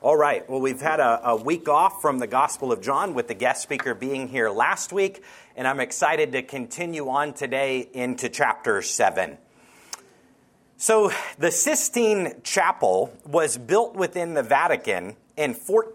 All right. Well, we've had a week off from the Gospel of John with the guest speaker being here last week, and I'm excited to continue on today into chapter 7. So the Sistine Chapel was built within the Vatican in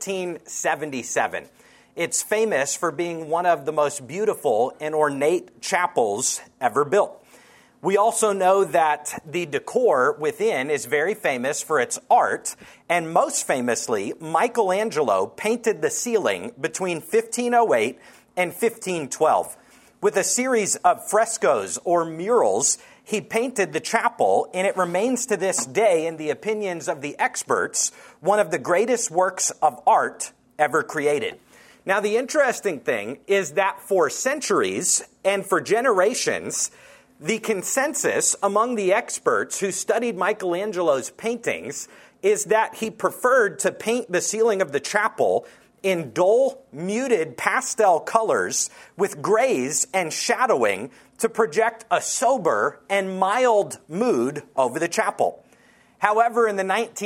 1477. It's famous for being one of the most beautiful and ornate chapels ever built. We also know that the decor within is very famous for its art, and most famously, Michelangelo painted the ceiling between 1508 and 1512. With a series of frescoes or murals, he painted the chapel, and it remains to this day, in the opinions of the experts, one of the greatest works of art ever created. Now, the interesting thing is that for centuries and for generations, the consensus among the experts who studied Michelangelo's paintings is that he preferred to paint the ceiling of the chapel in dull, muted pastel colors with grays and shadowing to project a sober and mild mood over the chapel. However, in the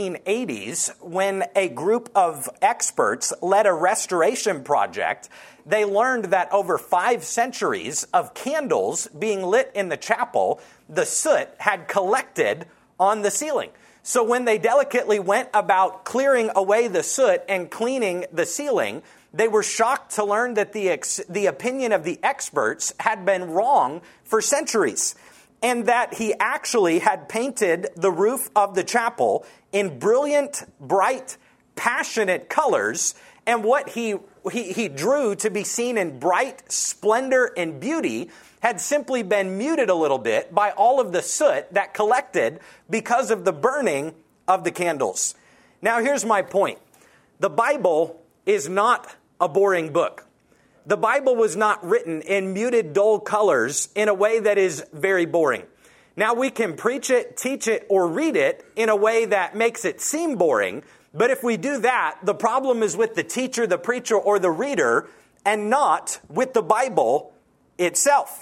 1980s, when a group of experts led a restoration project, they learned that over 5 centuries of candles being lit in the chapel, the soot had collected on the ceiling. So when they delicately went about clearing away the soot and cleaning the ceiling, they were shocked to learn that the opinion of the experts had been wrong for centuries, and that he actually had painted the roof of the chapel in brilliant, bright, passionate colors, and what he drew to be seen in bright splendor and beauty had simply been muted a little bit by all of the soot that collected because of the burning of the candles. Now, here's my point. The Bible is not a boring book. The Bible was not written in muted, dull colors in a way that is very boring. Now, we can preach it, teach it, or read it in a way that makes it seem boring, but if we do that, the problem is with the teacher, the preacher, or the reader, and not with the Bible itself.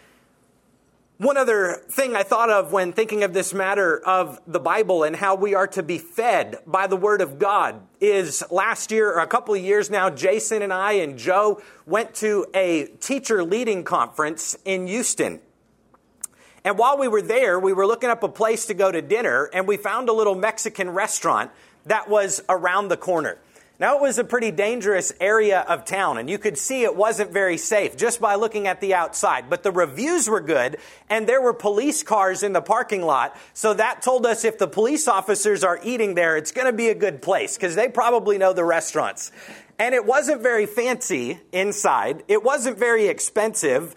One other thing I thought of when thinking of this matter of the Bible and how we are to be fed by the Word of God is last year, or a couple of years now, Jason and I and Joe went to a teacher leading conference in Houston. And while we were there, we were looking up a place to go to dinner, and we found a little Mexican restaurant that was around the corner. Now, it was a pretty dangerous area of town, and you could see it wasn't very safe just by looking at the outside. But the reviews were good, and there were police cars in the parking lot, so that told us if the police officers are eating there, it's going to be a good place, because they probably know the restaurants. And it wasn't very fancy inside. It wasn't very expensive.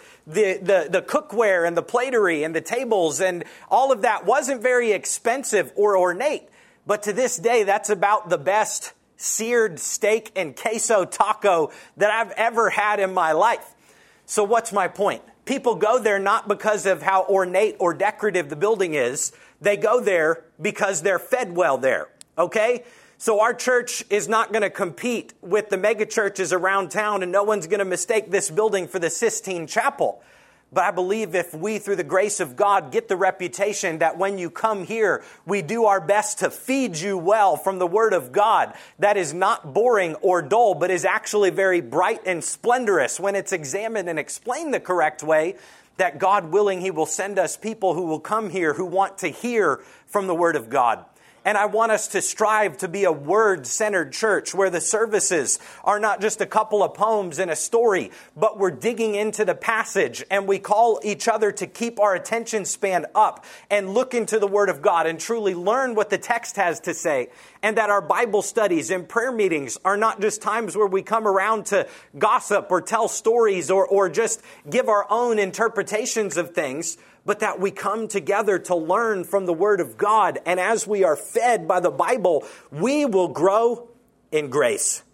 The cookware and the platery and the tables and all of that wasn't very expensive or ornate. But to this day, that's about the best seared steak and queso taco that I've ever had in my life. So what's my point? People go there not because of how ornate or decorative the building is. They go there because they're fed well there. Okay? So our church is not going to compete with the mega churches around town, and no one's going to mistake this building for the Sistine Chapel. But I believe if we, through the grace of God, get the reputation that when you come here, we do our best to feed you well from the Word of God, that is not boring or dull, but is actually very bright and splendorous when it's examined and explained the correct way, that God willing, He will send us people who will come here who want to hear from the Word of God. And I want us to strive to be a word-centered church where the services are not just a couple of poems and a story, but we're digging into the passage and we call each other to keep our attention span up and look into the Word of God and truly learn what the text has to say. And that our Bible studies and prayer meetings are not just times where we come around to gossip or tell stories or just give our own interpretations of things, but that we come together to learn from the Word of God. And as we are fed by the Bible, we will grow in grace.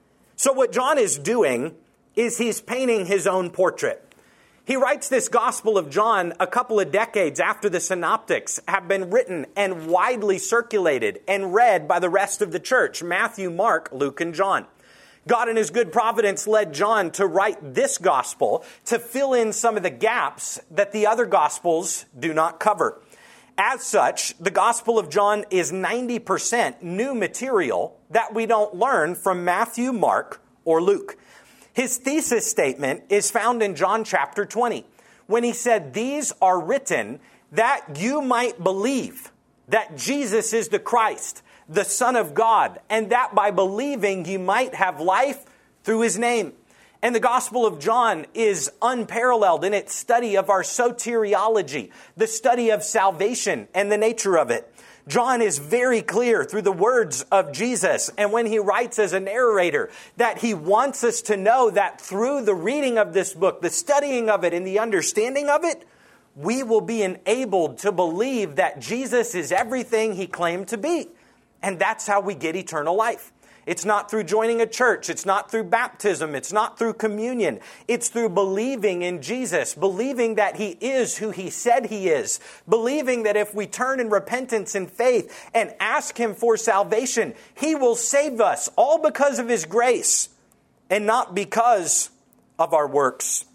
So what John is doing is he's painting his own portrait. He writes this Gospel of John a couple of decades after the Synoptics have been written and widely circulated and read by the rest of the church: Matthew, Mark, Luke, and John. God in His good providence led John to write this gospel to fill in some of the gaps that the other gospels do not cover. As such, the Gospel of John is 90% new material that we don't learn from Matthew, Mark, or Luke. His thesis statement is found in John chapter 20, when he said, "These are written that you might believe that Jesus is the Christ, the Son of God, and that by believing you might have life through his name." And the Gospel of John is unparalleled in its study of our soteriology, the study of salvation and the nature of it. John is very clear through the words of Jesus, and when he writes as a narrator, that he wants us to know that through the reading of this book, the studying of it, and the understanding of it, we will be enabled to believe that Jesus is everything he claimed to be. And that's how we get eternal life. It's not through joining a church. It's not through baptism. It's not through communion. It's through believing in Jesus, believing that he is who he said he is, believing that if we turn in repentance and faith and ask him for salvation, he will save us, all because of his grace and not because of our works.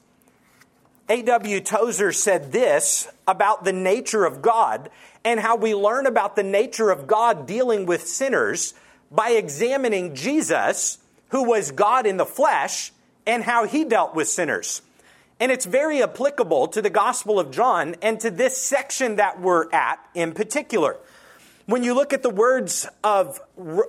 A.W. Tozer said this about the nature of God and how we learn about the nature of God dealing with sinners by examining Jesus, who was God in the flesh, and how he dealt with sinners. And it's very applicable to the Gospel of John and to this section that we're at in particular. When you look at the words of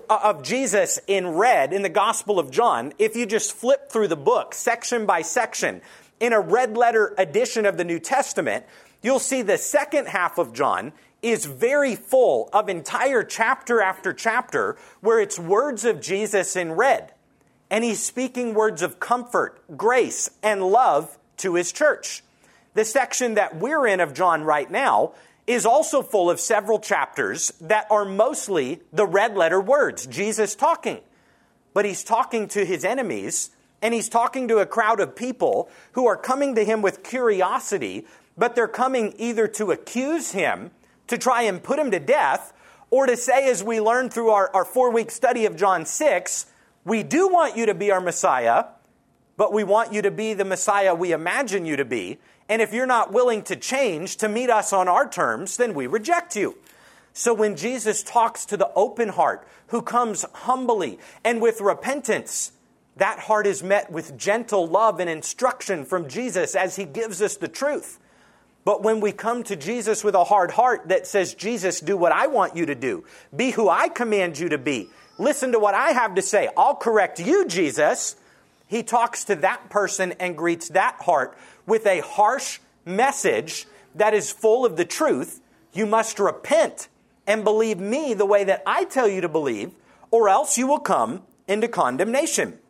Jesus in red in the Gospel of John, if you just flip through the book section by section in a red letter edition of the New Testament, you'll see the second half of John is very full of entire chapter after chapter where it's words of Jesus in red. And he's speaking words of comfort, grace, and love to his church. The section that we're in of John right now is also full of several chapters that are mostly the red letter words, Jesus talking. But he's talking to his enemies, and he's talking to a crowd of people who are coming to him with curiosity, but they're coming either to accuse him, to try and put him to death, or to say, as we learned through our 4-week study of John 6, we do want you to be our Messiah, but we want you to be the Messiah we imagine you to be. And if you're not willing to change to meet us on our terms, then we reject you. So when Jesus talks to the open heart, who comes humbly and with repentance, that heart is met with gentle love and instruction from Jesus as he gives us the truth. But when we come to Jesus with a hard heart that says, Jesus, do what I want you to do. Be who I command you to be. Listen to what I have to say. I'll correct you, Jesus. He talks to that person and greets that heart with a harsh message that is full of the truth. You must repent and believe me the way that I tell you to believe, or else you will come into condemnation.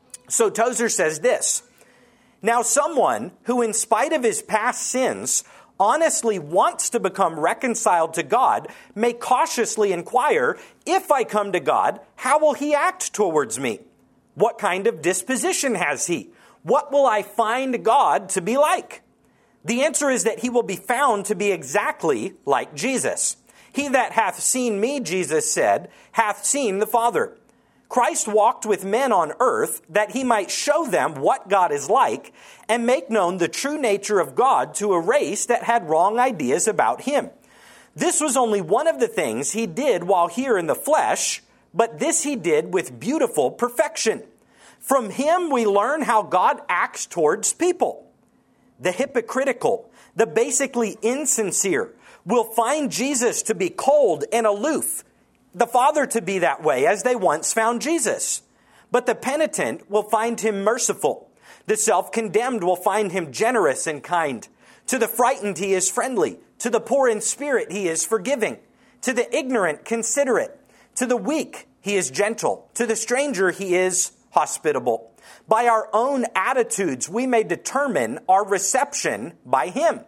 So Tozer says this: now someone who, in spite of his past sins, honestly wants to become reconciled to God may cautiously inquire, if I come to God, how will he act towards me? What kind of disposition has he? What will I find God to be like? The answer is that he will be found to be exactly like Jesus. He that hath seen me, Jesus said, hath seen the Father. Christ walked with men on earth that he might show them what God is like and make known the true nature of God to a race that had wrong ideas about him. This was only one of the things he did while here in the flesh, but this he did with beautiful perfection. From him we learn how God acts towards people. The hypocritical, the basically insincere, will find Jesus to be cold and aloof, the Father to be that way, as they once found Jesus. But the penitent will find him merciful. The self-condemned will find him generous and kind. To the frightened he is friendly. To the poor in spirit he is forgiving. To the ignorant considerate. To the weak he is gentle. To the stranger he is hospitable. By our own attitudes we may determine our reception by him.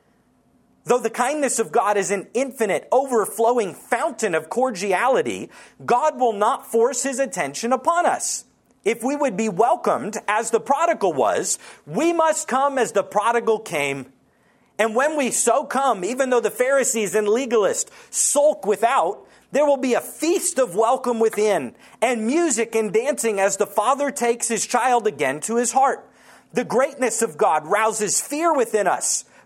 Though the kindness of God is an infinite, overflowing fountain of cordiality, God will not force his attention upon us. If we would be welcomed as the prodigal was, we must come as the prodigal came. And when we so come, even though the Pharisees and legalists sulk without, there will be a feast of welcome within, and music and dancing as the Father takes his child again to his heart. The greatness of God rouses fear within us,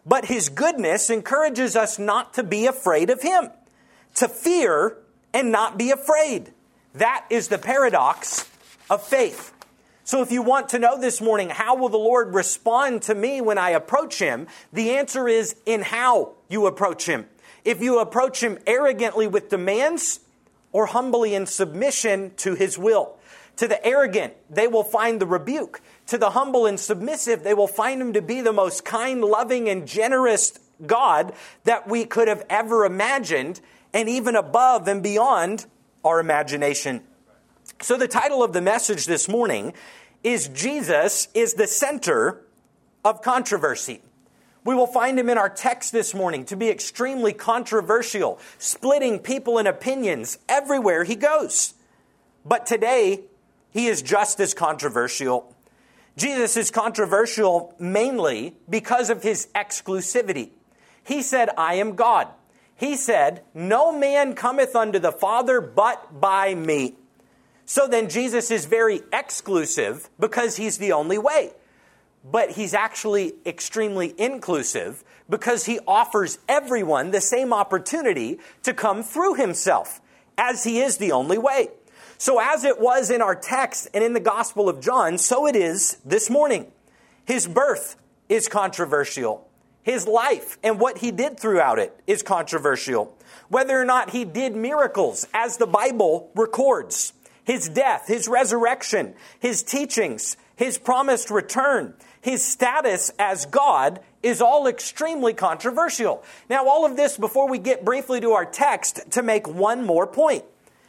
but his goodness encourages us not to be afraid of him, to fear and not be afraid. That is the paradox of faith. So if you want to know this morning, how will the Lord respond to me when I approach him? The answer is in how you approach him. If you approach him arrogantly with demands or humbly in submission to his will. To the arrogant, they will find the rebuke. To the humble and submissive, they will find him to be the most kind, loving, and generous God that we could have ever imagined, and even above and beyond our imagination. So the title of the message this morning is Jesus is the center of controversy. We will find him in our text this morning to be extremely controversial, splitting people in opinions everywhere he goes. But today, he is just as controversial. Jesus is controversial mainly because of his exclusivity. He said, I am God. He said, no man cometh unto the Father but by me. So then Jesus is very exclusive because he's the only way. But he's actually extremely inclusive because he offers everyone the same opportunity to come through himself, as he is the only way. So as it was in our text and in the Gospel of John, so it is this morning. His birth is controversial. His life and what he did throughout it is controversial. Whether or not he did miracles, as the Bible records. His death, his resurrection, his teachings, his promised return, his status as God is all extremely controversial. Now, all of this before we get briefly to our text to make one more point.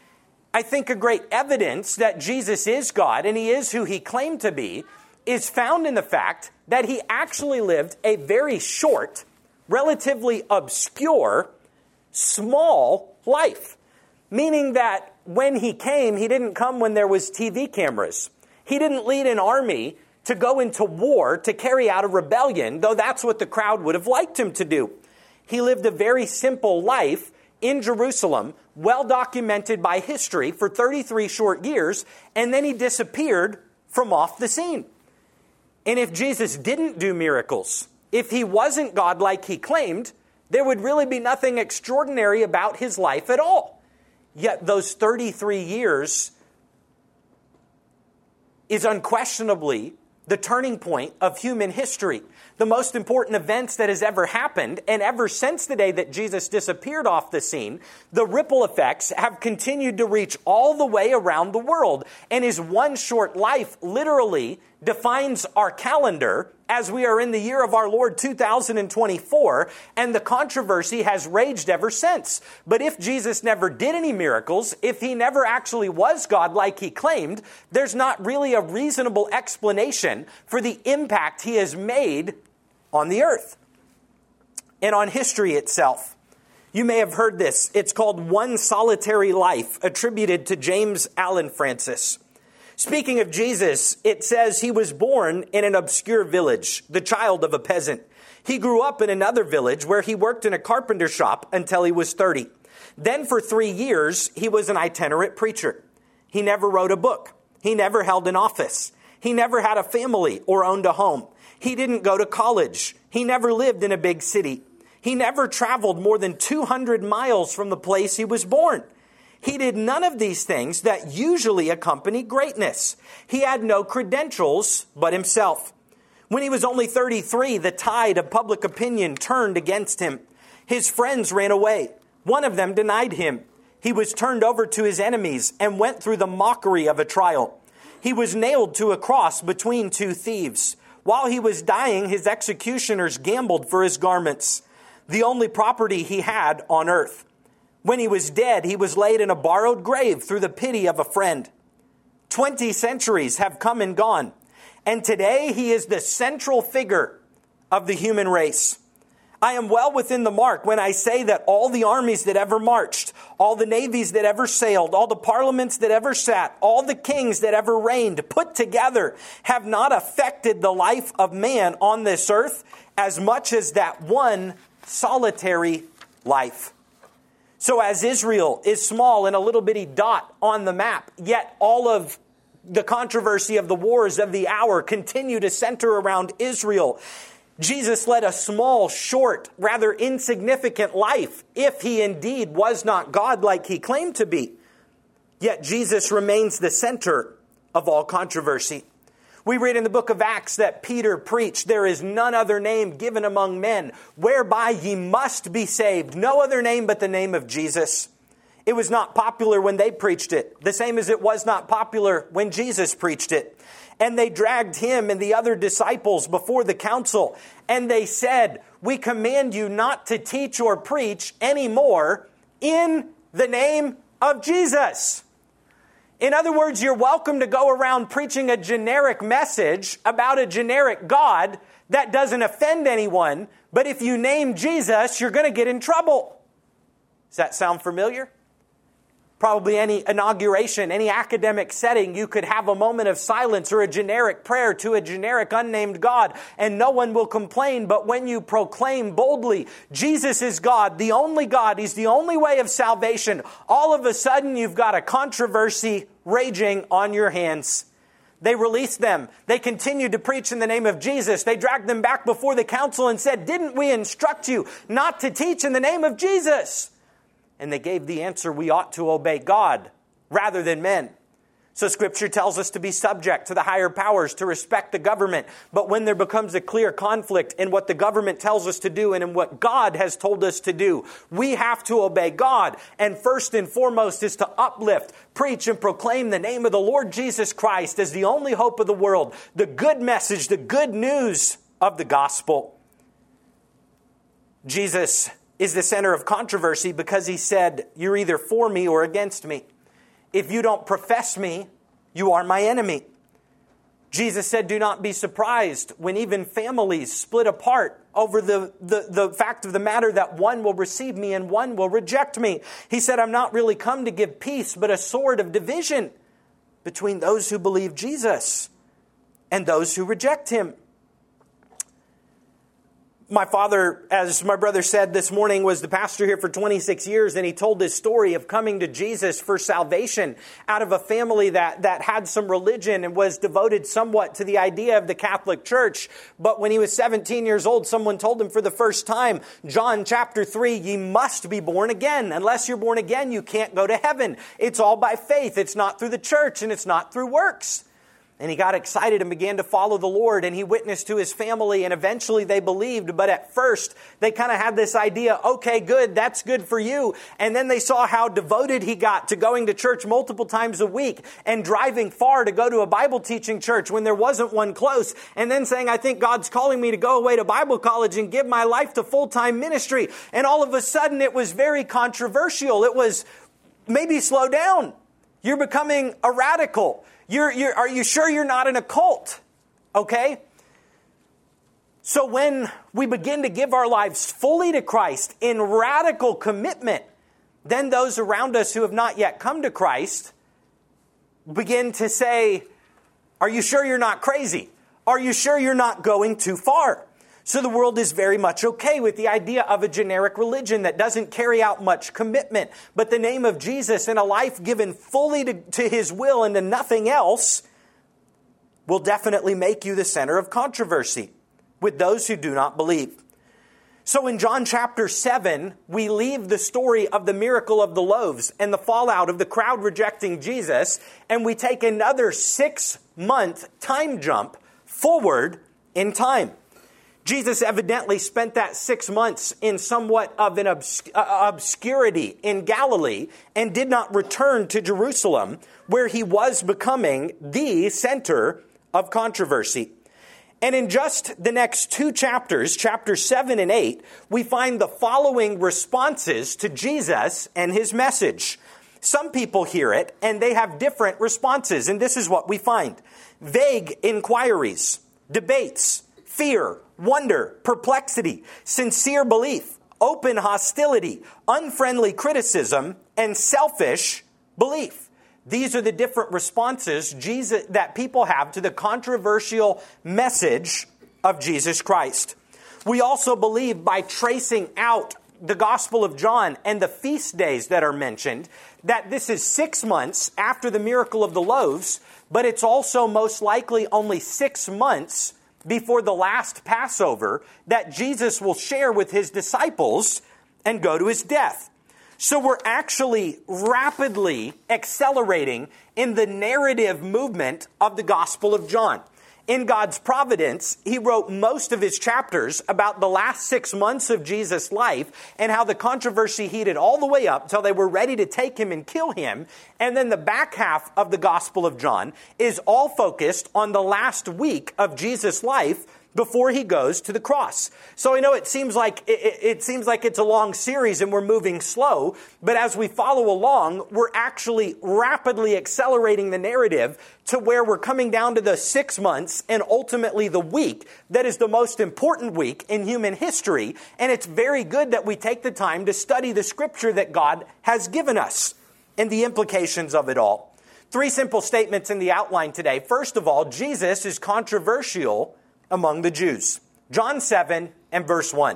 I think a great evidence that Jesus is God and he is who he claimed to be is found in the fact that he actually lived a very short, relatively obscure, small life. Meaning that when he came, he didn't come when there was TV cameras. He didn't lead an army to go into war to carry out a rebellion, though that's what the crowd would have liked him to do. He lived a very simple life in Jerusalem, well documented by history for 33 short years, and then he disappeared from off the scene. And if Jesus didn't do miracles, if he wasn't God like he claimed, there would really be nothing extraordinary about his life at all. Yet those 33 years is unquestionably the turning point of human history. The most important events that has ever happened, and ever since the day that Jesus disappeared off the scene, the ripple effects have continued to reach all the way around the world. And his one short life literally defines our calendar as we are in the year of our Lord 2024, and the controversy has raged ever since. But if Jesus never did any miracles, if he never actually was God like he claimed, there's not really a reasonable explanation for the impact he has made on the earth and on history itself. You may have heard this. It's called One Solitary Life, attributed to James Allan Francis. Speaking of Jesus, it says he was born in an obscure village, the child of a peasant. He grew up in another village where he worked in a carpenter shop until he was 30. Then for 3 years, he was an itinerant preacher. He never wrote a book. He never held an office. He never had a family or owned a home. He didn't go to college. He never lived in a big city. He never traveled more than 200 miles from the place he was born. He did none of these things that usually accompany greatness. He had no credentials but himself. When he was only 33, the tide of public opinion turned against him. His friends ran away. One of them denied him. He was turned over to his enemies and went through the mockery of a trial. He was nailed to a cross between two thieves. While he was dying, his executioners gambled for his garments, the only property he had on earth. When he was dead, he was laid in a borrowed grave through the pity of a friend. 20 centuries have come and gone, and today he is the central figure of the human race. I am well within the mark when I say that all the armies that ever marched, all the navies that ever sailed, all the parliaments that ever sat, all the kings that ever reigned, put together, have not affected the life of man on this earth as much as that one solitary life. So as Israel is small and a little bitty dot on the map, yet all of the controversy of the wars of the hour continue to center around Israel. Jesus led a small, short, rather insignificant life if he indeed was not God like he claimed to be. Yet Jesus remains the center of all controversy. We read in the book of Acts that Peter preached, "There is none other name given among men whereby ye must be saved. No other name but the name of Jesus." It was not popular when they preached it, the same as it was not popular when Jesus preached it. And they dragged him and the other disciples before the council. And they said, "We command you not to teach or preach anymore in the name of Jesus." In other words, you're welcome to go around preaching a generic message about a generic God that doesn't offend anyone. But if you name Jesus, you're going to get in trouble. Does that sound familiar? Probably any inauguration, any academic setting, you could have a moment of silence or a generic prayer to a generic unnamed God, and no one will complain. But when you proclaim boldly, Jesus is God, the only God, He's the only way of salvation, all of a sudden you've got a controversy raging on your hands. They released them. They continued to preach in the name of Jesus. They dragged them back before the council and said, "Didn't we instruct you not to teach in the name of Jesus?" And they gave the answer, we ought to obey God rather than men. So Scripture tells us to be subject to the higher powers, to respect the government. But when there becomes a clear conflict in what the government tells us to do and in what God has told us to do, we have to obey God. And first and foremost is to uplift, preach, and proclaim the name of the Lord Jesus Christ as the only hope of the world, the good message, the good news of the gospel. Jesus is the center of controversy because he said, "You're either for me or against me. If you don't profess me, you are my enemy." Jesus said, "Do not be surprised when even families split apart over the fact of the matter that one will receive me and one will reject me." He said, "I'm not really come to give peace, but a sword of division between those who believe Jesus and those who reject him." My father, as my brother said this morning, was the pastor here for 26 years, and he told his story of coming to Jesus for salvation out of a family that had some religion and was devoted somewhat to the idea of the Catholic Church. But when he was 17 years old, someone told him for the first time, John chapter 3, "Ye must be born again. Unless you're born again, you can't go to heaven. It's all by faith. It's not through the church, and it's not through works." And he got excited and began to follow the Lord, and he witnessed to his family, and eventually they believed. But at first, they kind of had this idea, okay, good, that's good for you. And then they saw how devoted he got to going to church multiple times a week and driving far to go to a Bible teaching church when there wasn't one close. And then saying, "I think God's calling me to go away to Bible college and give my life to full-time ministry." And all of a sudden, it was very controversial. It was, maybe slow down. You're becoming a radical. Are you sure you're not in a cult? Okay? So when we begin to give our lives fully to Christ in radical commitment, then those around us who have not yet come to Christ begin to say, "Are you sure you're not crazy? Are you sure you're not going too far?" So the world is very much okay with the idea of a generic religion that doesn't carry out much commitment. But the name of Jesus and a life given fully to his will and to nothing else will definitely make you the center of controversy with those who do not believe. So in John chapter 7, we leave the story of the miracle of the loaves and the fallout of the crowd rejecting Jesus, and we take another 6-month time jump forward in time. Jesus evidently spent that 6 months in somewhat of an obscurity in Galilee and did not return to Jerusalem, where he was becoming the center of controversy. And in just the next 2 chapters, chapters 7 and 8, we find the following responses to Jesus and his message. Some people hear it and they have different responses, and this is what we find. Vague inquiries, debates, fear, wonder, perplexity, sincere belief, open hostility, unfriendly criticism, and selfish belief. These are the different responses that people have to the controversial message of Jesus Christ. We also believe, by tracing out the Gospel of John and the feast days that are mentioned, that this is 6 months after the miracle of the loaves, but it's also most likely only 6 months before the last Passover that Jesus will share with his disciples and go to his death. So we're actually rapidly accelerating in the narrative movement of the Gospel of John. In God's providence, he wrote most of his chapters about the last 6 months of Jesus' life and how the controversy heated all the way up till they were ready to take him and kill him. And then the back half of the Gospel of John is all focused on the last week of Jesus' life before he goes to the cross. So I know it seems like it's a long series and we're moving slow, but as we follow along, we're actually rapidly accelerating the narrative to where we're coming down to the 6 months and ultimately the week that is the most important week in human history. And it's very good that we take the time to study the scripture that God has given us and the implications of it all. 3 simple statements in the outline today. First of all, Jesus is controversial among the Jews. John 7 and verse 1.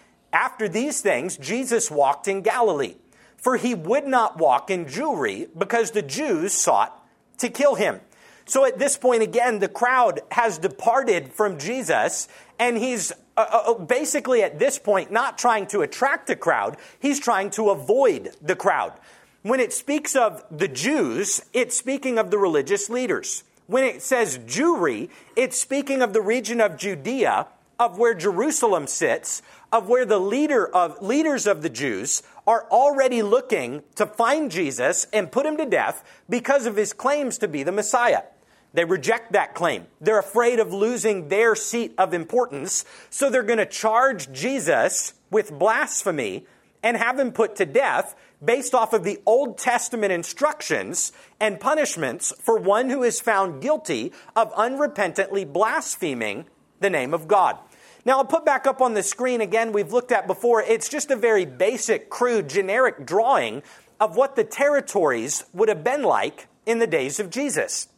After these things, Jesus walked in Galilee, for he would not walk in Jewry because the Jews sought to kill him. So at this point, again, the crowd has departed from Jesus, and he's basically at this point not trying to attract the crowd. He's trying to avoid the crowd. When it speaks of the Jews, it's speaking of the religious leaders. When it says Jewry, it's speaking of the region of Judea, of where Jerusalem sits, of where the leaders of the Jews are already looking to find Jesus and put him to death because of his claims to be the Messiah. They reject that claim. They're afraid of losing their seat of importance, so they're going to charge Jesus with blasphemy and have him put to death based off of the Old Testament instructions and punishments for one who is found guilty of unrepentantly blaspheming the name of God. Now, I'll put back up on the screen again, we've looked at before. It's just a very basic, crude, generic drawing of what the territories would have been like in the days of Jesus.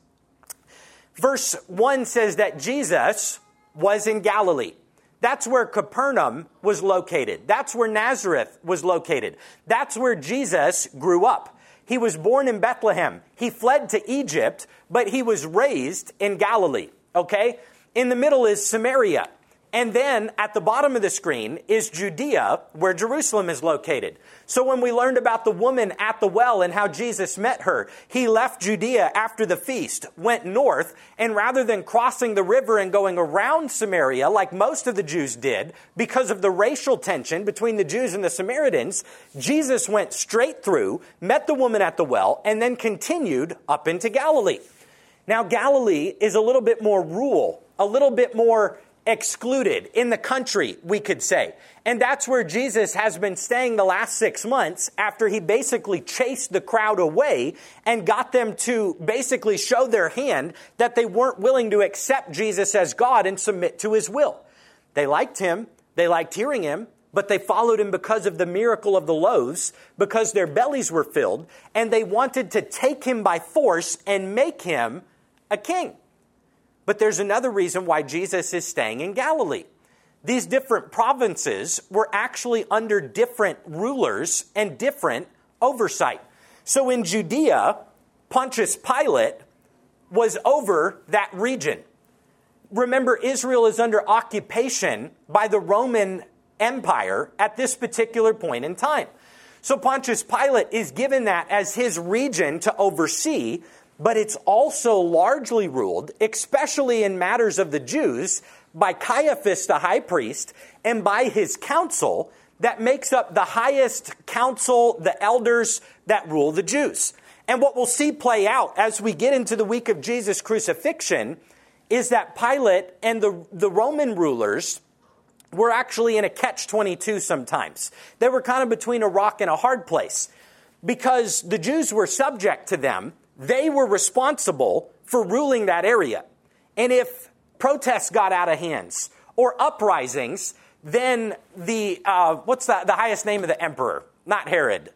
Verse 1 says that Jesus was in Galilee. That's where Capernaum was located. That's where Nazareth was located. That's where Jesus grew up. He was born in Bethlehem. He fled to Egypt, but he was raised in Galilee. Okay? In the middle is Samaria. And then at the bottom of the screen is Judea, where Jerusalem is located. So when we learned about the woman at the well and how Jesus met her, he left Judea after the feast, went north, and rather than crossing the river and going around Samaria like most of the Jews did, because of the racial tension between the Jews and the Samaritans, Jesus went straight through, met the woman at the well, and then continued up into Galilee. Now, Galilee is a little bit more rural, a little bit more excluded in the country, we could say. And that's where Jesus has been staying the last 6 months after he basically chased the crowd away and got them to basically show their hand that they weren't willing to accept Jesus as God and submit to his will. They liked him. They liked hearing him. But they followed him because of the miracle of the loaves, because their bellies were filled, and they wanted to take him by force and make him a king. But there's another reason why Jesus is staying in Galilee. These different provinces were actually under different rulers and different oversight. So in Judea, Pontius Pilate was over that region. Remember, Israel is under occupation by the Roman Empire at this particular point in time. So Pontius Pilate is given that as his region to oversee, but it's also largely ruled, especially in matters of the Jews, by Caiaphas the high priest and by his council that makes up the highest council, the elders that rule the Jews. And what we'll see play out as we get into the week of Jesus' crucifixion is that Pilate and the Roman rulers were actually in a catch-22 sometimes. They were kind of between a rock and a hard place because the Jews were subject to them. They were responsible for ruling that area. And if protests got out of hands or uprisings, then what's the highest name of the emperor? Not Herod.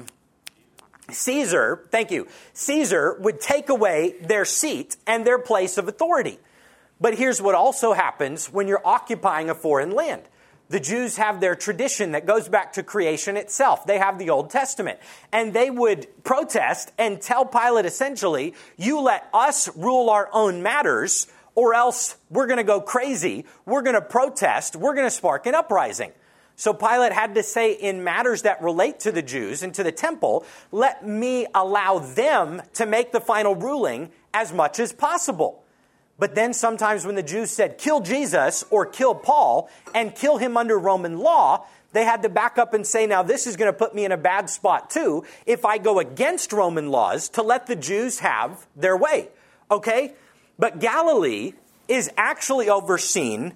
Caesar, thank you. Caesar would take away their seat and their place of authority. But here's what also happens when you're occupying a foreign land. The Jews have their tradition that goes back to creation itself. They have the Old Testament. And they would protest and tell Pilate essentially, you let us rule our own matters, or else we're going to go crazy. We're going to protest. We're going to spark an uprising. So Pilate had to say, in matters that relate to the Jews and to the temple, let me allow them to make the final ruling as much as possible. But then sometimes when the Jews said, kill Jesus or kill Paul and kill him under Roman law, they had to back up and say, now this is going to put me in a bad spot too if I go against Roman laws to let the Jews have their way. Okay? But Galilee is actually overseen,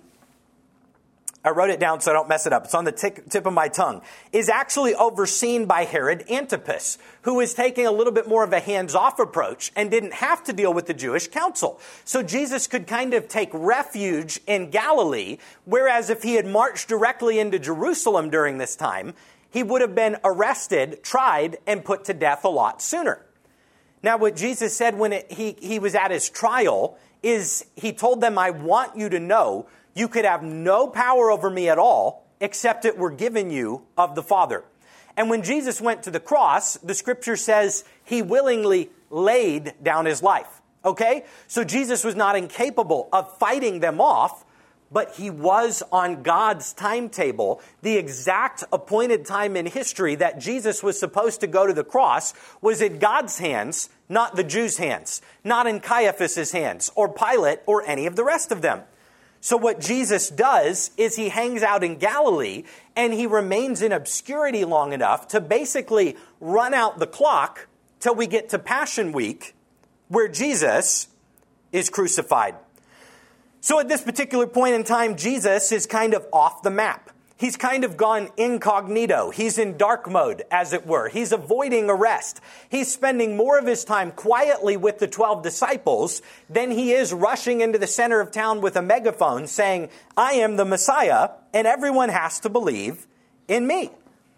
I wrote it down so I don't mess it up, it's on the tip of my tongue, is actually overseen by Herod Antipas, who is taking a little bit more of a hands-off approach and didn't have to deal with the Jewish council. So Jesus could kind of take refuge in Galilee, whereas if he had marched directly into Jerusalem during this time, he would have been arrested, tried, and put to death a lot sooner. Now, what Jesus said when he was at his trial is he told them, I want you to know you could have no power over me at all except it were given you of the Father. And when Jesus went to the cross, the scripture says he willingly laid down his life. Okay? So Jesus was not incapable of fighting them off, but he was on God's timetable. The exact appointed time in history that Jesus was supposed to go to the cross was in God's hands, not the Jews' hands, not in Caiaphas' hands or Pilate or any of the rest of them. So what Jesus does is he hangs out in Galilee and he remains in obscurity long enough to basically run out the clock till we get to Passion Week, where Jesus is crucified. So at this particular point in time, Jesus is kind of off the map. He's kind of gone incognito. He's in dark mode, as it were. He's avoiding arrest. He's spending more of his time quietly with the 12 disciples than he is rushing into the center of town with a megaphone saying, I am the Messiah, and everyone has to believe in me.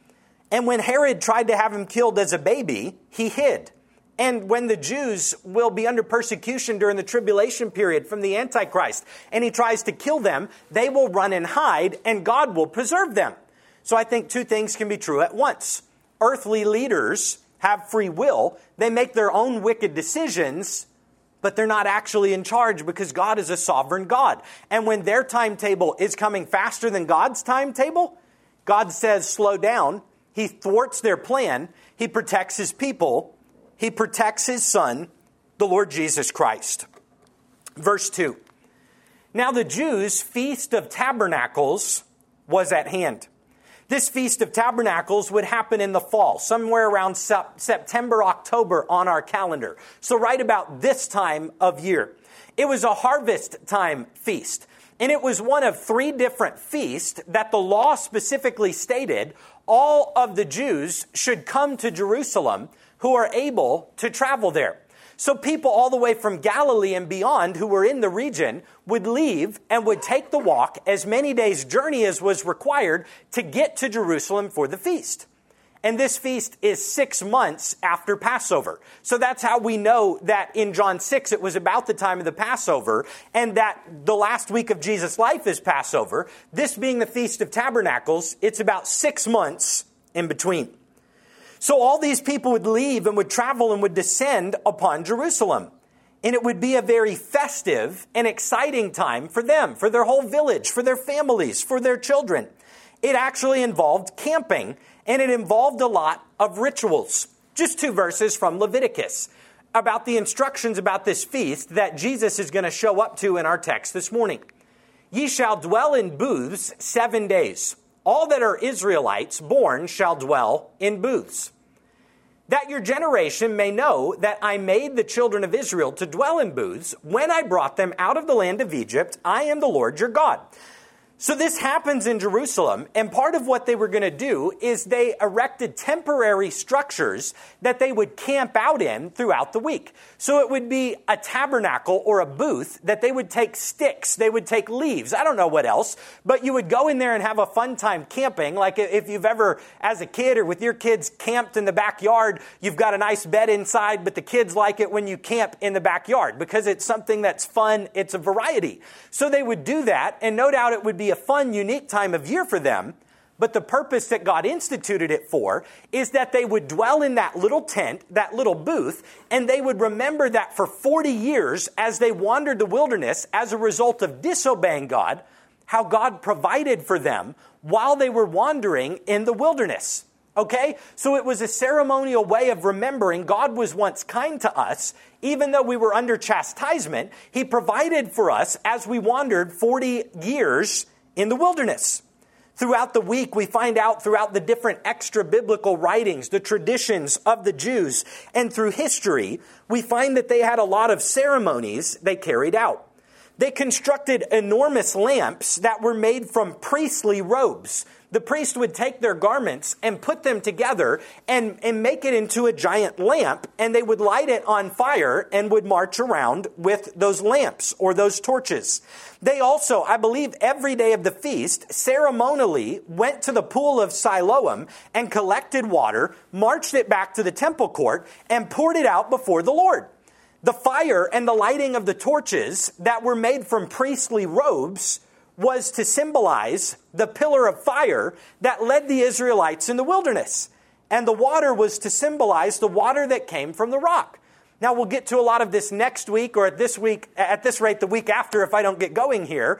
And when Herod tried to have him killed as a baby, he hid. And when the Jews will be under persecution during the tribulation period from the Antichrist, and he tries to kill them, they will run and hide, and God will preserve them. So I think two things can be true at once. Earthly leaders have free will. They make their own wicked decisions, but they're not actually in charge because God is a sovereign God. And when their timetable is coming faster than God's timetable, God says, slow down. He thwarts their plan. He protects his people. He protects his son, the Lord Jesus Christ. Verse 2. Now the Jews' Feast of Tabernacles was at hand. This Feast of Tabernacles would happen in the fall, somewhere around September, October on our calendar. So right about this time of year. It was a harvest time feast. And it was one of 3 different feasts that the law specifically stated all of the Jews should come to Jerusalem who are able to travel there. So people all the way from Galilee and beyond who were in the region would leave and would take the walk as many days' journey as was required to get to Jerusalem for the feast. And this feast is 6 months after Passover. So that's how we know that in John 6 it was about the time of the Passover and that the last week of Jesus' life is Passover. This being the Feast of Tabernacles, it's about 6 months in between. So all these people would leave and would travel and would descend upon Jerusalem. And it would be a very festive and exciting time for them, for their whole village, for their families, for their children. It actually involved camping, and it involved a lot of rituals. Just 2 verses from Leviticus about the instructions about this feast that Jesus is going to show up to in our text this morning. Ye shall dwell in booths 7 days. All that are Israelites born shall dwell in booths. That your generation may know that I made the children of Israel to dwell in booths when I brought them out of the land of Egypt. I am the Lord your God. So this happens in Jerusalem, and part of what they were going to do is they erected temporary structures that they would camp out in throughout the week. So it would be a tabernacle or a booth that they would take sticks, they would take leaves, I don't know what else, but you would go in there and have a fun time camping. Like if you've ever, as a kid or with your kids, camped in the backyard, you've got a nice bed inside, but the kids like it when you camp in the backyard because it's something that's fun, it's a variety. So they would do that, and no doubt it would be a fun, unique time of year for them, But the purpose that God instituted it for is that they would dwell in that little tent, that little booth, and they would remember that for 40 years as they wandered the wilderness as a result of disobeying God, how God provided for them while they were wandering in the wilderness. Okay? So it was a ceremonial way of remembering God was once kind to us. Even though we were under chastisement, He provided for us as we wandered 40 years in the wilderness. Throughout the week, we find out throughout the different extra-biblical writings, the traditions of the Jews, and through history, we find that they had a lot of ceremonies they carried out. They constructed enormous lamps that were made from priestly robes. The priest would take their garments and put them together and make it into a giant lamp, and they would light it on fire and would march around with those lamps or those torches. They also, I believe, every day of the feast, ceremonially went to the pool of Siloam and collected water, marched it back to the temple court, and poured it out before the Lord. The fire and the lighting of the torches that were made from priestly robes was to symbolize the pillar of fire that led the Israelites in the wilderness. And the water was to symbolize the water that came from the rock. Now, we'll get to a lot of this next week, or at this rate, the week after, if I don't get going here,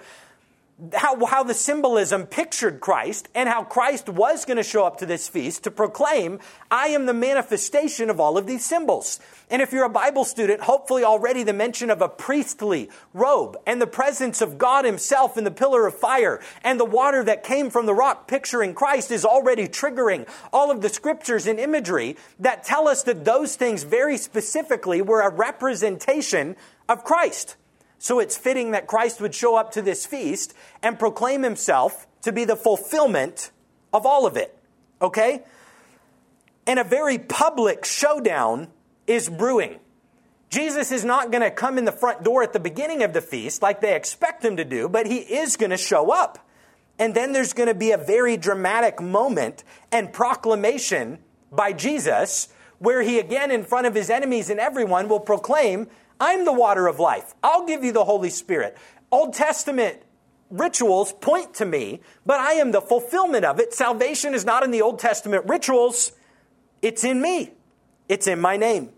how the symbolism pictured Christ and how Christ was going to show up to this feast to proclaim, I am the manifestation of all of these symbols. And if you're a Bible student, hopefully already the mention of a priestly robe and the presence of God Himself in the pillar of fire and the water that came from the rock picturing Christ is already triggering all of the scriptures and imagery that tell us that those things very specifically were a representation of Christ. So it's fitting that Christ would show up to this feast and proclaim Himself to be the fulfillment of all of it. Okay? And a very public showdown is brewing. Jesus is not going to come in the front door at the beginning of the feast like they expect Him to do, but He is going to show up. And then there's going to be a very dramatic moment and proclamation by Jesus where He again in front of His enemies and everyone will proclaim, I'm the water of life. I'll give you the Holy Spirit. Old Testament rituals point to me, but I am the fulfillment of it. Salvation is not in the Old Testament rituals. It's in me. It's in my name.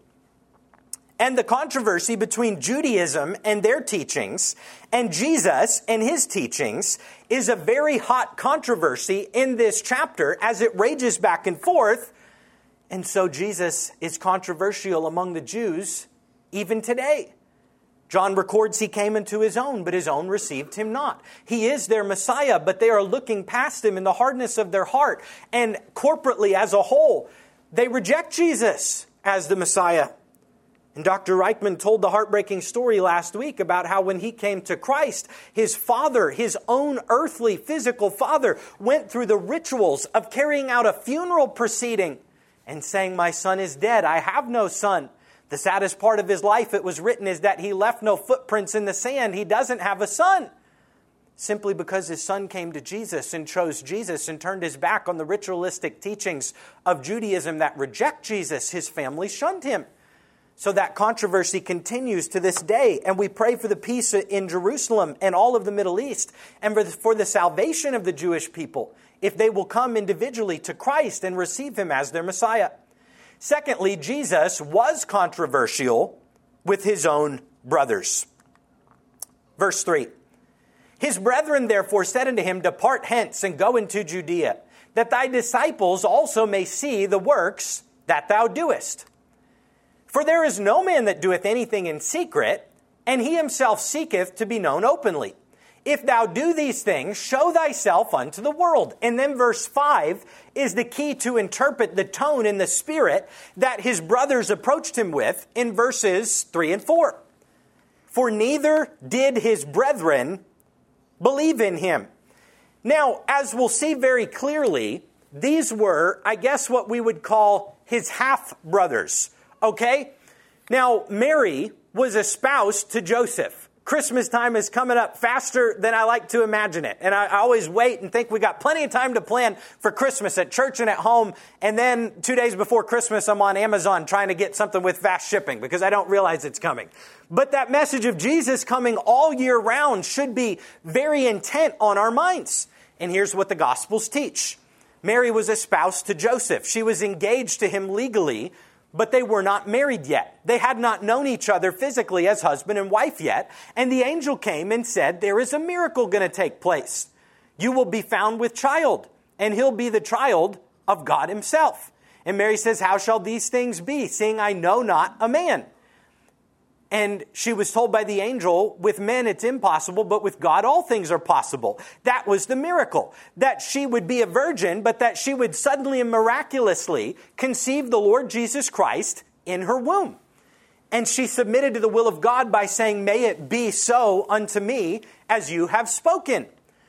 And the controversy between Judaism and their teachings and Jesus and His teachings is a very hot controversy in this chapter as it rages back and forth. And so Jesus is controversial among the Jews even today. John records He came into His own, but His own received Him not. He is their Messiah, but they are looking past Him in the hardness of their heart. And corporately as a whole, they reject Jesus as the Messiah. And Dr. Reichman told the heartbreaking story last week about how when he came to Christ, his father, his own earthly, physical father, went through the rituals of carrying out a funeral proceeding and saying, my son is dead. I have no son. The saddest part of his life, it was written, is that he left no footprints in the sand. He doesn't have a son. Simply because his son came to Jesus and chose Jesus and turned his back on the ritualistic teachings of Judaism that reject Jesus, his family shunned him. So that controversy continues to this day. And we pray for the peace in Jerusalem and all of the Middle East and for the salvation of the Jewish people if they will come individually to Christ and receive Him as their Messiah. Secondly, Jesus was controversial with His own brothers. Verse 3. His brethren therefore said unto Him, Depart hence and go into Judea, that thy disciples also may see the works that thou doest. For there is no man that doeth anything in secret, and he himself seeketh to be known openly. If thou do these things, show thyself unto the world. And then verse 5 is the key to interpret the tone and the spirit that his brothers approached him with in verses 3 and 4. For neither did his brethren believe in him. Now, as we'll see very clearly, these were, I guess, what we would call his half-brothers. Okay? Now, Mary was espoused to Joseph. Christmas time is coming up faster than I like to imagine it. And I always wait and think we got plenty of time to plan for Christmas at church and at home. And then 2 days before Christmas, I'm on Amazon trying to get something with fast shipping because I don't realize it's coming. But that message of Jesus coming all year round should be very intent on our minds. And here's what the Gospels teach. Mary was espoused to Joseph. She was engaged to him legally, but they were not married yet. They had not known each other physically as husband and wife yet. And the angel came and said, there is a miracle going to take place. You will be found with child, and he'll be the child of God himself. And Mary says, how shall these things be, seeing I know not a man? And she was told by the angel, with men it's impossible, but with God all things are possible. That was the miracle, that she would be a virgin, but that she would suddenly and miraculously conceive the Lord Jesus Christ in her womb. And she submitted to the will of God by saying, may it be so unto me as you have spoken.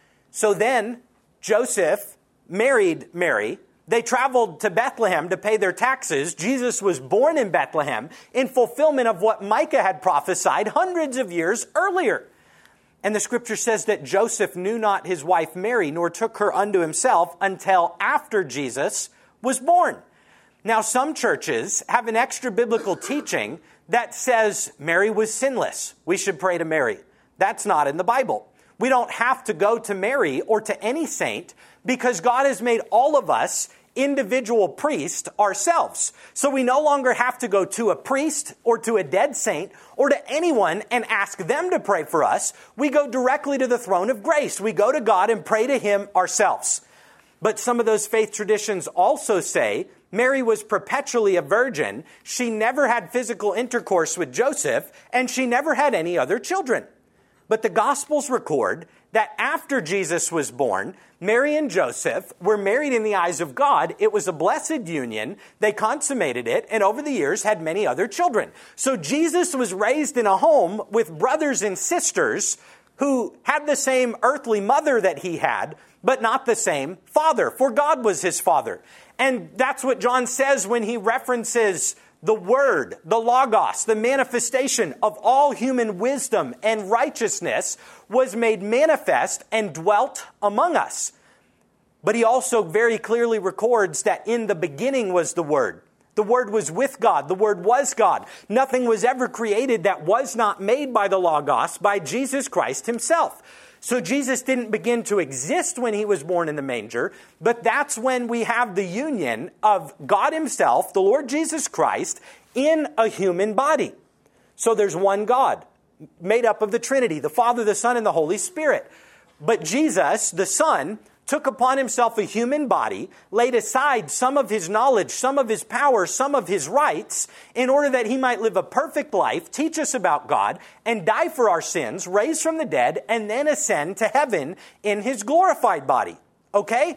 So then Joseph married Mary. They traveled to Bethlehem to pay their taxes. Jesus was born in Bethlehem in fulfillment of what Micah had prophesied hundreds of years earlier. And the scripture says that Joseph knew not his wife Mary, nor took her unto himself until after Jesus was born. Now, some churches have an extra biblical teaching that says Mary was sinless. We should pray to Mary. That's not in the Bible. We don't have to go to Mary or to any saint because God has made all of us individual priests ourselves. So we no longer have to go to a priest or to a dead saint or to anyone and ask them to pray for us. We go directly to the throne of grace. We go to God and pray to him ourselves. But some of those faith traditions also say Mary was perpetually a virgin. She never had physical intercourse with Joseph, and she never had any other children. But the Gospels record that after Jesus was born, Mary and Joseph were married in the eyes of God. It was a blessed union. They consummated it, and over the years had many other children. So Jesus was raised in a home with brothers and sisters who had the same earthly mother that he had, but not the same father, for God was his father. And that's what John says when he references the Word, the Logos, the manifestation of all human wisdom and righteousness was made manifest and dwelt among us. But he also very clearly records that in the beginning was the Word. The Word was with God. The Word was God. Nothing was ever created that was not made by the Logos, by Jesus Christ himself. So Jesus didn't begin to exist when he was born in the manger, but that's when we have the union of God himself, the Lord Jesus Christ, in a human body. So there's one God, made up of the Trinity, the Father, the Son, and the Holy Spirit. But Jesus, the Son, took upon himself a human body, laid aside some of his knowledge, some of his power, some of his rights, in order that he might live a perfect life, teach us about God, and die for our sins, raise from the dead, and then ascend to heaven in his glorified body. Okay?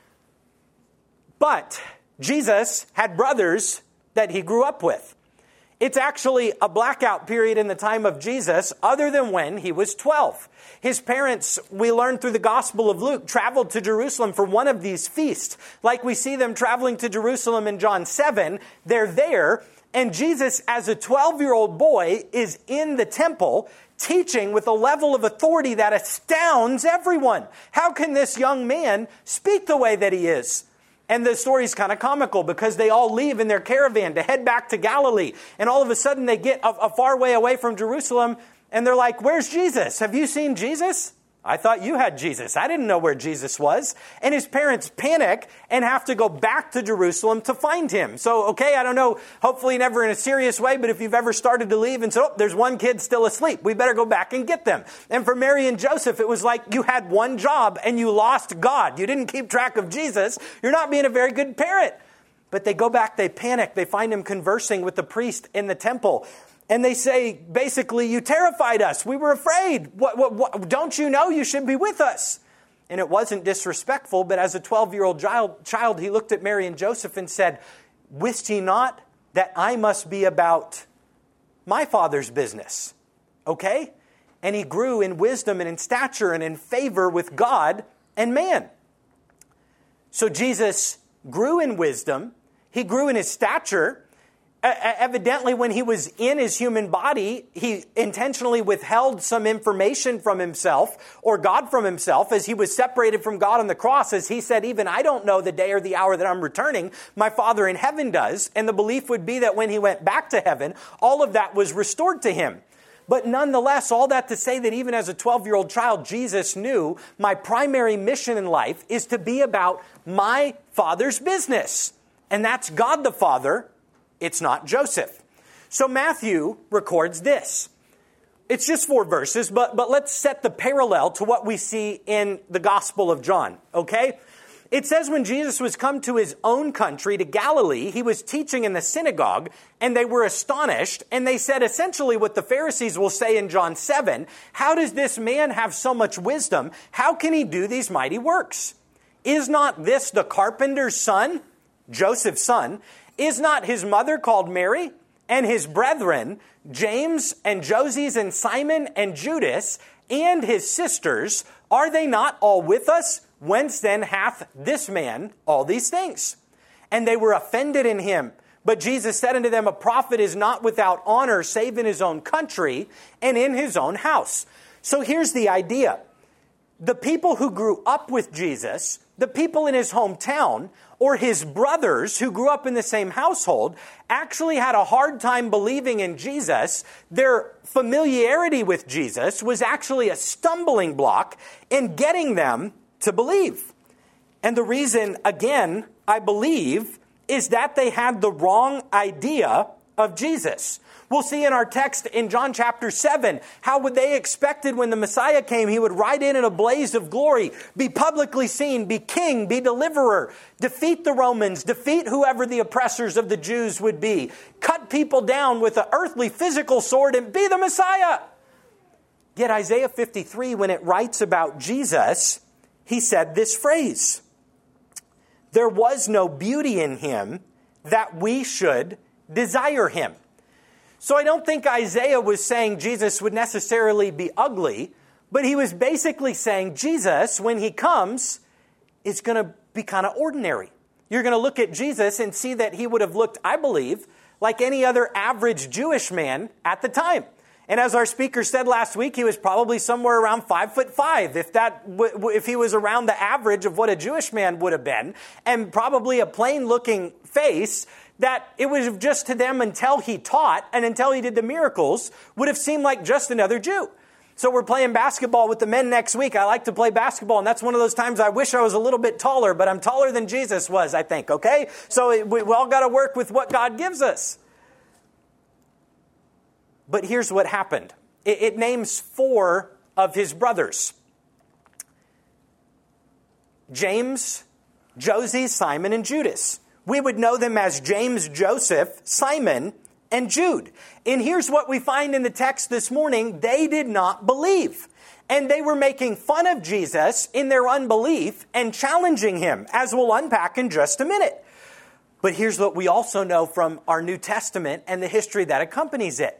But Jesus had brothers that he grew up with. It's actually a blackout period in the time of Jesus other than when he was 12. His parents, we learn through the Gospel of Luke, traveled to Jerusalem for one of these feasts. Like we see them traveling to Jerusalem in John 7, they're there, and Jesus, as a 12-year-old boy, is in the temple teaching with a level of authority that astounds everyone. How can this young man speak the way that he is? And the story's kind of comical because they all leave in their caravan to head back to Galilee. And all of a sudden they get a far way away from Jerusalem and they're like, where's Jesus? Have you seen Jesus? I thought you had Jesus. I didn't know where Jesus was. And his parents panic and have to go back to Jerusalem to find him. So, okay, I don't know, hopefully never in a serious way, but if you've ever started to leave and said, oh, there's one kid still asleep, we better go back and get them. And for Mary and Joseph, it was like you had one job and you lost God. You didn't keep track of Jesus. You're not being a very good parent. But they go back, they panic, they find him conversing with the priest in the temple. And they say, basically, you terrified us. We were afraid. What, don't you know you should be with us? And it wasn't disrespectful, but as a 12-year-old child, he looked at Mary and Joseph and said, wist ye not that I must be about my Father's business? Okay? And he grew in wisdom and in stature and in favor with God and man. So Jesus grew in wisdom. He grew in his stature. Evidently, when he was in his human body, he intentionally withheld some information from himself or God from himself as he was separated from God on the cross. As he said, even I don't know the day or the hour that I'm returning. My Father in heaven does. And the belief would be that when he went back to heaven, all of that was restored to him. But nonetheless, all that to say that even as a 12-year-old child, Jesus knew my primary mission in life is to be about my Father's business. And that's God the Father. It's not Joseph. So Matthew records this. It's just 4 verses, but let's set the parallel to what we see in the Gospel of John, okay? It says when Jesus was come to his own country, to Galilee, he was teaching in the synagogue, and they were astonished, and they said essentially what the Pharisees will say in John 7, how does this man have so much wisdom? How can he do these mighty works? Is not this the carpenter's son, Joseph's son? Is not his mother called Mary? And his brethren, James and Joses and Simon and Judas, and his sisters, are they not all with us? Whence then hath this man all these things? And they were offended in him. But Jesus said unto them, a prophet is not without honor, save in his own country and in his own house. So here's the idea. The people who grew up with Jesus, the people in his hometown, or his brothers who grew up in the same household, actually had a hard time believing in Jesus. Their familiarity with Jesus was actually a stumbling block in getting them to believe. And the reason, again, I believe, is that they had the wrong idea of Jesus. We'll see in our text in John chapter 7, how would they expected when the Messiah came, he would ride in a blaze of glory, be publicly seen, be king, be deliverer, defeat the Romans, defeat whoever the oppressors of the Jews would be, cut people down with an earthly physical sword and be the Messiah. Yet Isaiah 53, when it writes about Jesus, he said this phrase, there was no beauty in him that we should desire him. So I don't think Isaiah was saying Jesus would necessarily be ugly, but he was basically saying Jesus, when he comes, is going to be kind of ordinary. You're going to look at Jesus and see that he would have looked, I believe, like any other average Jewish man at the time. And as our speaker said last week, he was probably somewhere around 5'5", if he was around the average of what a Jewish man would have been, and probably a plain-looking face that it was just to them until he taught and until he did the miracles would have seemed like just another Jew. So we're playing basketball with the men next week. I like to play basketball, and that's one of those times I wish I was a little bit taller, but I'm taller than Jesus was, I think, okay? So we all got to work with what God gives us. But here's what happened. It names 4 of his brothers. James, Joses, Simon, and Judas. We would know them as James, Joseph, Simon, and Jude. And here's what we find in the text this morning. They did not believe. And they were making fun of Jesus in their unbelief and challenging him, as we'll unpack in just a minute. But here's what we also know from our New Testament and the history that accompanies it.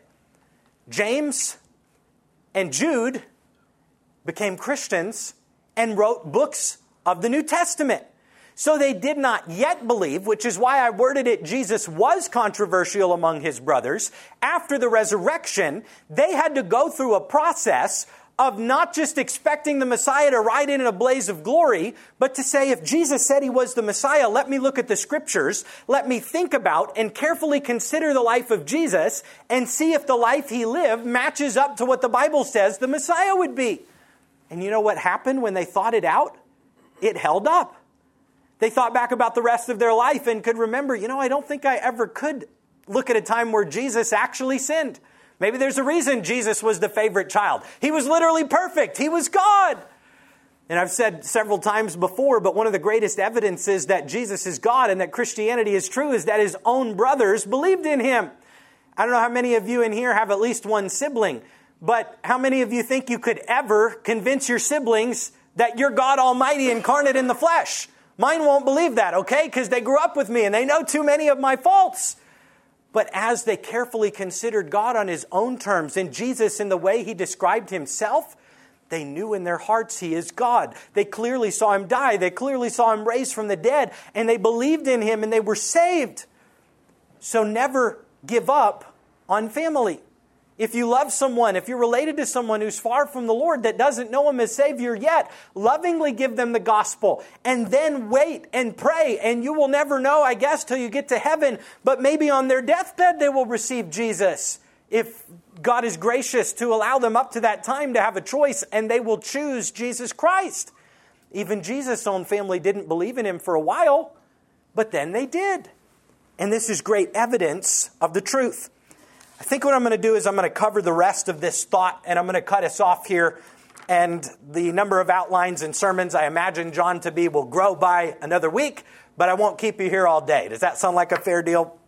James and Jude became Christians and wrote books of the New Testament. So they did not yet believe, which is why I worded it, Jesus was controversial among his brothers. After the resurrection, they had to go through a process of not just expecting the Messiah to ride in a blaze of glory, but to say, if Jesus said he was the Messiah, let me look at the scriptures, let me think about and carefully consider the life of Jesus and see if the life he lived matches up to what the Bible says the Messiah would be. And you know what happened when they thought it out? It held up. They thought back about the rest of their life and could remember, I don't think I ever could look at a time where Jesus actually sinned. Maybe there's a reason Jesus was the favorite child. He was literally perfect. He was God. And I've said several times before, but one of the greatest evidences that Jesus is God and that Christianity is true is that his own brothers believed in him. I don't know how many of you in here have at least one sibling, but how many of you think you could ever convince your siblings that you're God Almighty incarnate in the flesh? Mine won't believe that, okay? Because they grew up with me and they know too many of my faults. But as they carefully considered God on his own terms and Jesus in the way he described himself, they knew in their hearts he is God. They clearly saw him die. They clearly saw him raised from the dead. And they believed in him and they were saved. So never give up on family. If you love someone, if you're related to someone who's far from the Lord that doesn't know him as Savior yet, lovingly give them the gospel and then wait and pray. And you will never know, I guess, till you get to heaven. But maybe on their deathbed they will receive Jesus if God is gracious to allow them up to that time to have a choice, and they will choose Jesus Christ. Even Jesus' own family didn't believe in him for a while, but then they did. And this is great evidence of the truth. I think what I'm going to do is I'm going to cover the rest of this thought, and I'm going to cut us off here. And the number of outlines and sermons I imagine John to be will grow by another week, but I won't keep you here all day. Does that sound like a fair deal?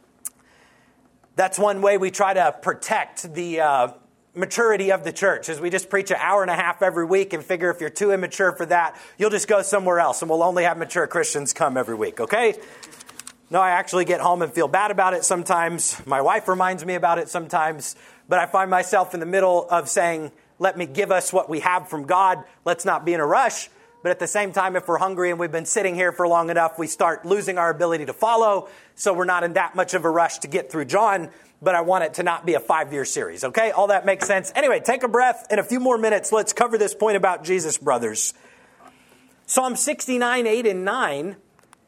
That's one way we try to protect the maturity of the church, is we just preach an hour and a half every week and figure if you're too immature for that, you'll just go somewhere else and we'll only have mature Christians come every week, okay? No, I actually get home and feel bad about it sometimes. My wife reminds me about it sometimes, but I find myself in the middle of saying, let me give us what we have from God. Let's not be in a rush. But at the same time, if we're hungry and we've been sitting here for long enough, we start losing our ability to follow. So we're not in that much of a rush to get through John, but I want it to not be a 5-year series. Okay, all that makes sense. Anyway, take a breath. In a few more minutes, let's cover this point about Jesus, brothers. Psalm 69, 8 and 9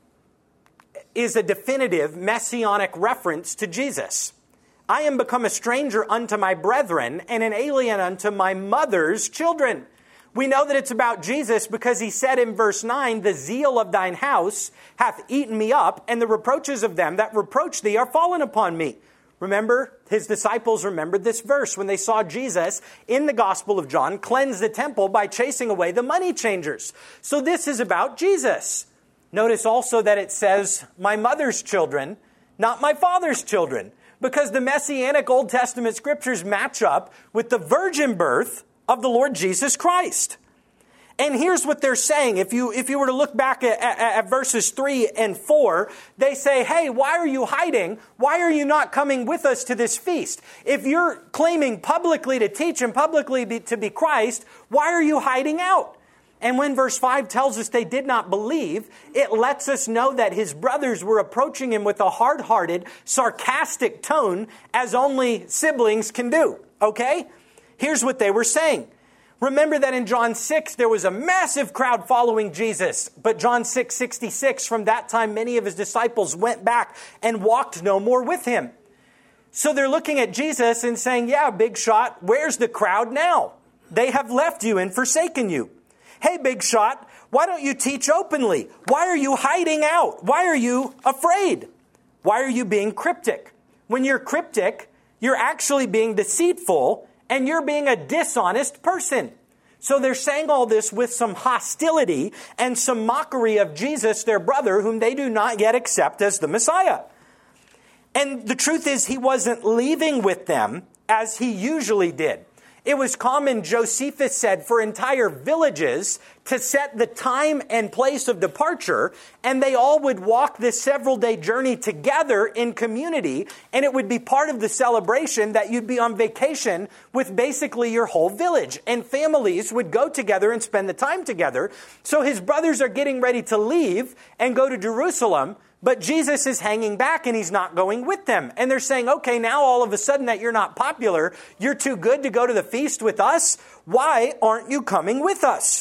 is a definitive messianic reference to Jesus. I am become a stranger unto my brethren and an alien unto my mother's children. We know that it's about Jesus because he said in verse 9, the zeal of thine house hath eaten me up, and the reproaches of them that reproach thee are fallen upon me. Remember, his disciples remembered this verse when they saw Jesus in the Gospel of John cleanse the temple by chasing away the money changers. So this is about Jesus. Notice also that it says, my mother's children, not my father's children, because the Messianic Old Testament scriptures match up with the virgin birth of the Lord Jesus Christ. And here's what they're saying. If you were to look back at verses 3 and 4, they say, hey, why are you hiding? Why are you not coming with us to this feast? If you're claiming publicly to teach and publicly to be Christ, why are you hiding out? And when verse 5 tells us they did not believe, it lets us know that his brothers were approaching him with a hard-hearted, sarcastic tone, as only siblings can do. Okay? Here's what they were saying. Remember that in John 6, there was a massive crowd following Jesus. But John 6:66, from that time, many of his disciples went back and walked no more with him. So they're looking at Jesus and saying, yeah, big shot, where's the crowd now? They have left you and forsaken you. Hey, big shot, why don't you teach openly? Why are you hiding out? Why are you afraid? Why are you being cryptic? When you're cryptic, you're actually being deceitful, and you're being a dishonest person. So they're saying all this with some hostility and some mockery of Jesus, their brother, whom they do not yet accept as the Messiah. And the truth is, he wasn't leaving with them as he usually did. It was common, Josephus said, for entire villages to set the time and place of departure, and they all would walk this several-day journey together in community, and it would be part of the celebration that you'd be on vacation with basically your whole village, and families would go together and spend the time together. So his brothers are getting ready to leave and go to Jerusalem, but Jesus is hanging back and he's not going with them. And they're saying, okay, now all of a sudden that you're not popular, you're too good to go to the feast with us. Why aren't you coming with us?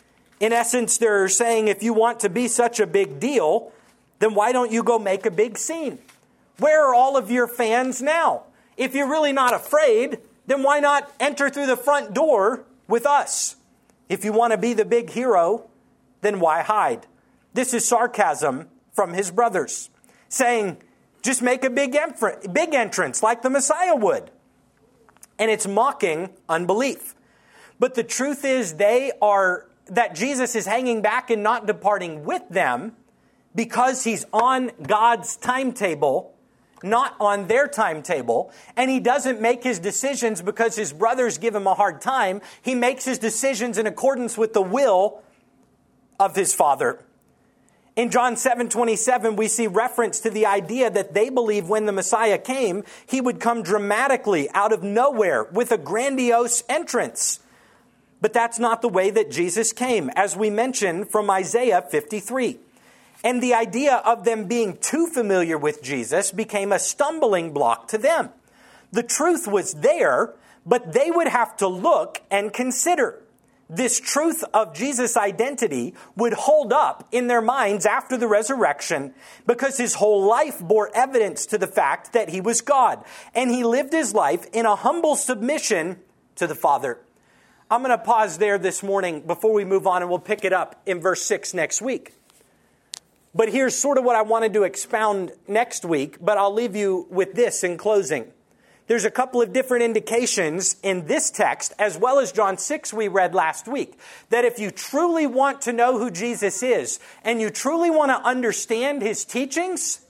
In essence, they're saying, if you want to be such a big deal, then why don't you go make a big scene? Where are all of your fans now? If you're really not afraid, then why not enter through the front door with us? If you want to be the big hero, then why hide? This is sarcasm from his brothers, saying, just make a big entrance like the Messiah would. And it's mocking unbelief. But the truth is that Jesus is hanging back and not departing with them because he's on God's timetable, not on their timetable. And he doesn't make his decisions because his brothers give him a hard time. He makes his decisions in accordance with the will of his Father. In John 7:27, we see reference to the idea that they believe when the Messiah came, he would come dramatically out of nowhere with a grandiose entrance. But that's not the way that Jesus came, as we mentioned from Isaiah 53. And the idea of them being too familiar with Jesus became a stumbling block to them. The truth was there, but they would have to look and consider. this truth of Jesus' identity would hold up in their minds after the resurrection, because his whole life bore evidence to the fact that he was God. And he lived his life in a humble submission to the Father. I'm going to pause there this morning before we move on, and we'll pick it up in verse 6 next week. But here's sort of what I wanted to expound next week, but I'll leave you with this in closing. There's a couple of different indications in this text, as well as John 6 we read last week, that if you truly want to know who Jesus is, and you truly want to understand his teachings,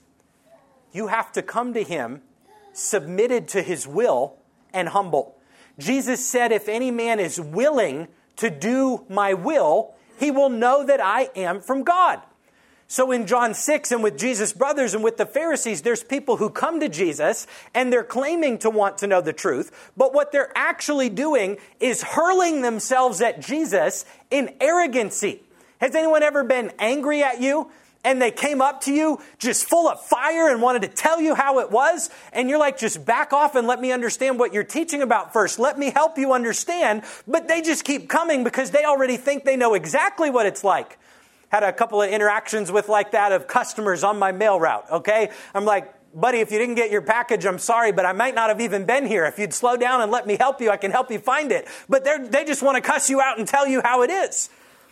you have to come to him submitted to his will and humble. Jesus said, if any man is willing to do my will, he will know that I am from God. So in John 6 and with Jesus' brothers and with the Pharisees, there's people who come to Jesus and they're claiming to want to know the truth. But what they're actually doing is hurling themselves at Jesus in arrogancy. Has anyone ever been angry at you and they came up to you just full of fire and wanted to tell you how it was? And you're like, just back off and let me understand what you're teaching about first. Let me help you understand. But they just keep coming because they already think they know exactly what it's like. Had a couple of interactions with like that of customers on my mail route, okay? I'm like, buddy, if you didn't get your package, I'm sorry, but I might not have even been here. If you'd slow down and let me help you, I can help you find it. But they just want to cuss you out and tell you how it is.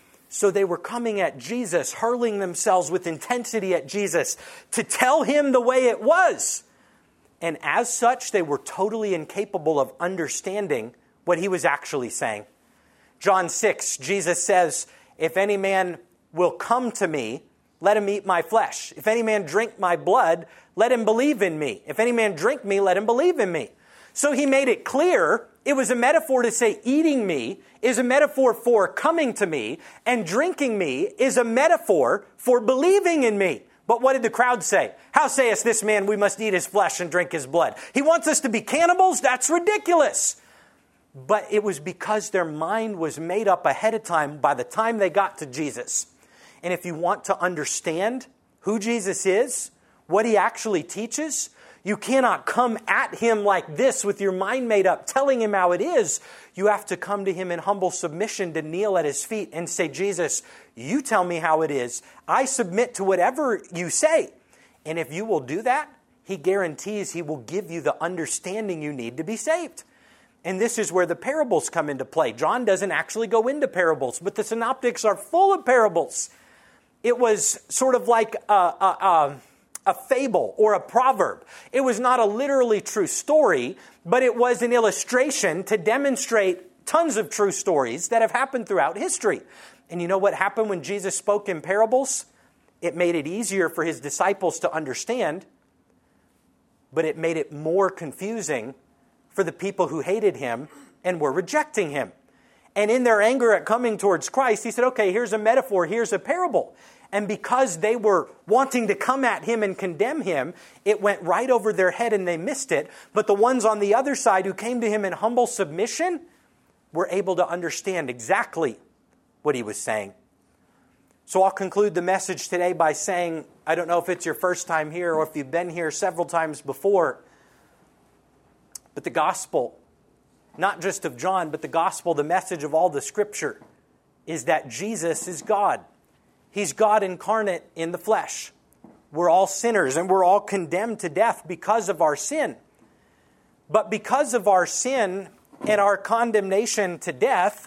So they were coming at Jesus, hurling themselves with intensity at Jesus to tell him the way it was. And as such, they were totally incapable of understanding what he was actually saying. John 6, Jesus says, if any man will come to me, let him eat my flesh. If any man drink my blood, let him believe in me. If any man drink me, let him believe in me. So he made it clear it was a metaphor to say eating me is a metaphor for coming to me, and drinking me is a metaphor for believing in me. But what did the crowd say? How saith this man we must eat his flesh and drink his blood? He wants us to be cannibals? That's ridiculous. But it was because their mind was made up ahead of time by the time they got to Jesus. And if you want to understand who Jesus is, what he actually teaches, you cannot come at him like this with your mind made up, telling him how it is. You have to come to him in humble submission to kneel at his feet and say, Jesus, you tell me how it is. I submit to whatever you say. And if you will do that, he guarantees he will give you the understanding you need to be saved. And this is where the parables come into play. John doesn't actually go into parables, but the synoptics are full of parables. It was sort of like a fable or a proverb. It was not a literally true story, but it was an illustration to demonstrate tons of true stories that have happened throughout history. And you know what happened when Jesus spoke in parables? It made it easier for his disciples to understand, but it made it more confusing for the people who hated him and were rejecting him. And in their anger at coming towards Christ, he said, okay, here's a metaphor, here's a parable. And because they were wanting to come at him and condemn him, it went right over their head and they missed it. But the ones on the other side who came to him in humble submission were able to understand exactly what he was saying. So I'll conclude the message today by saying, I don't know if it's your first time here or if you've been here several times before, but the gospel, not just of John, but the gospel, the message of all the Scripture, is that Jesus is God. He's God incarnate in the flesh. We're all sinners and we're all condemned to death because of our sin. But because of our sin and our condemnation to death,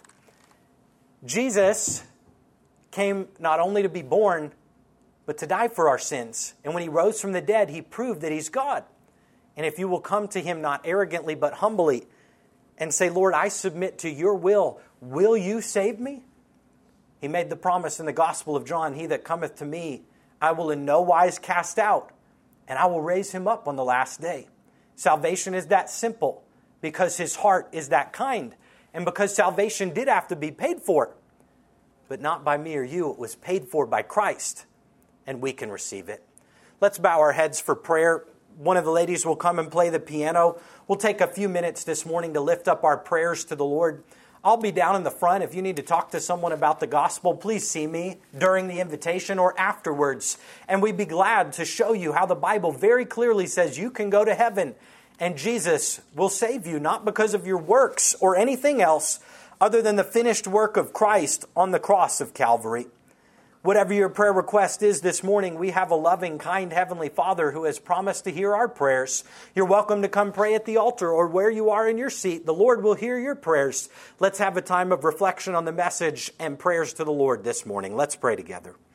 Jesus came not only to be born, but to die for our sins. And when he rose from the dead, he proved that he's God. And if you will come to him not arrogantly but humbly and say, Lord, I submit to your will you save me? He made the promise in the Gospel of John, he that cometh to me, I will in no wise cast out, and I will raise him up on the last day. Salvation is that simple because his heart is that kind. And because salvation did have to be paid for, but not by me or you, it was paid for by Christ, and we can receive it. Let's bow our heads for prayer. One of the ladies will come and play the piano. We'll take a few minutes this morning to lift up our prayers to the Lord. I'll be down in the front. If you need to talk to someone about the gospel, please see me during the invitation or afterwards. And we'd be glad to show you how the Bible very clearly says you can go to heaven and Jesus will save you, not because of your works or anything else, other than the finished work of Christ on the cross of Calvary. Whatever your prayer request is this morning, we have a loving, kind Heavenly Father who has promised to hear our prayers. You're welcome to come pray at the altar or where you are in your seat. The Lord will hear your prayers. Let's have a time of reflection on the message and prayers to the Lord this morning. Let's pray together.